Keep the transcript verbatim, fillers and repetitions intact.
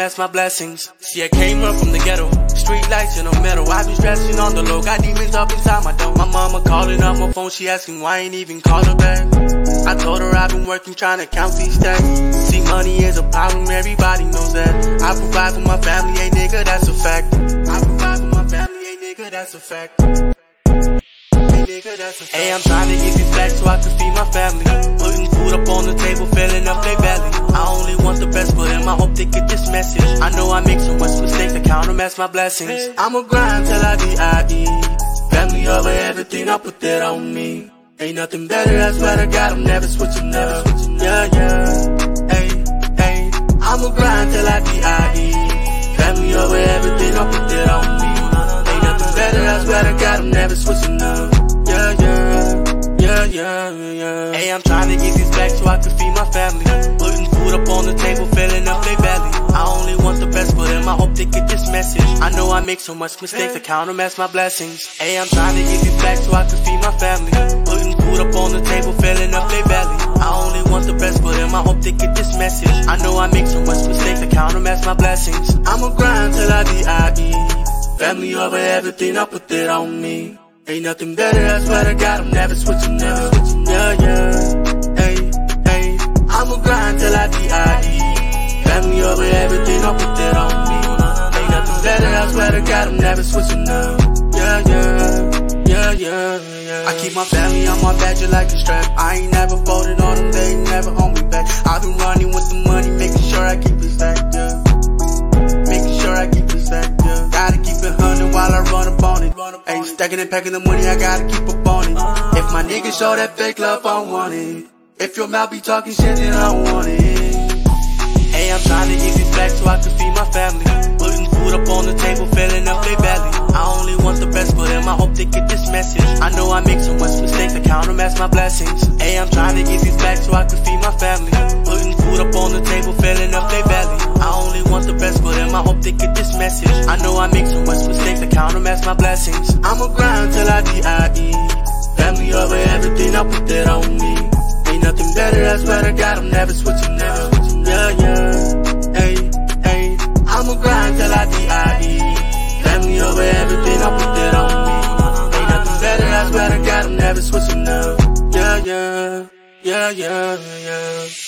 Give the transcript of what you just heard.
as my blessings. See, I came up from the ghetto, street lights in the middle. I been stressing on the low, got demons up inside my dome. My mama calling up my phone, she asking why I ain't even call her back. I told her I've been working trying to count these stacks. See, money is a problem, everybody knows that. I provide for my family, hey nigga, that's a fact. I provide for my family, hey nigga, that's a fact. Hey, I'm trying to give you back so I can feed my family. Putting food up on the table, filling up their belly. I only want the best for them, I hope they get this message. I know I make so much mistakes, I count them as my blessings. I'ma grind till I be I E. Family over everything, I put that on me. Ain't nothing better, that's what I got, I'm never switching up. Yeah, yeah, hey, hey. I'ma grind till I be I E. Family over everything, I put that on me. Ain't nothing better, that's what I got, I'm never switching up. Yeah, yeah, yeah, yeah, yeah. Hey, I'm trying to give you back so I can feed my family. Putting food up on the table, filling up their belly. I only want the best for them, I hope they get this message. I know I make so much mistakes, I count them as my blessings. Hey, I'm trying to give you back so I can feed my family. Putting food up on the table, filling up their belly. I only want the best for them, I hope they get this message. I know I make so much mistakes, I count them as my blessings. I'ma grind till I be I E. Family over everything, I put that on me. Ain't nothing better, that's what I got, I'm never switching up. Yeah, yeah, hey, hey. I'ma grind till I be I E. Family over everything, I'll put that on me. Ain't nothing better, that's what I got, I'm never switching up. Yeah, yeah, yeah, yeah, yeah. I keep my family on my back just like a strap. I ain't never folded on them, they ain't never on me back. I've been running with the money, making sure I keep it stacked, yeah. Making sure I keep it stacked, yeah. Gotta keep it hundred while I run up on it. Ain't stacking and packing the money, I gotta keep up on it. If my niggas show that fake love, I don't want it. If your mouth be talking shit, then I don't want it. Hey, I'm trying to give you back so I can feed my family. Putting food up on the table, filling up their belly. I only want the best for them, I hope they get this message. I know I make so much mistakes, I count them as my blessings. Hey, I'm trying to give you back so I can feed my family. Putting food up on the table, filling up their belly. I only want the best for them, I hope they get this message. I know I make so much mistakes, I count them as my blessings. I'ma grind till I be I E. Family over everything, I put that on me. Ain't nothing better, that's what I got, I'm never switching up. Yeah, yeah, hey, hey. I'ma grind till I be I E. Family over everything, I put that on me. Ain't nothing better, that's what I got, I'm never switching up. Yeah, yeah, yeah, yeah, yeah.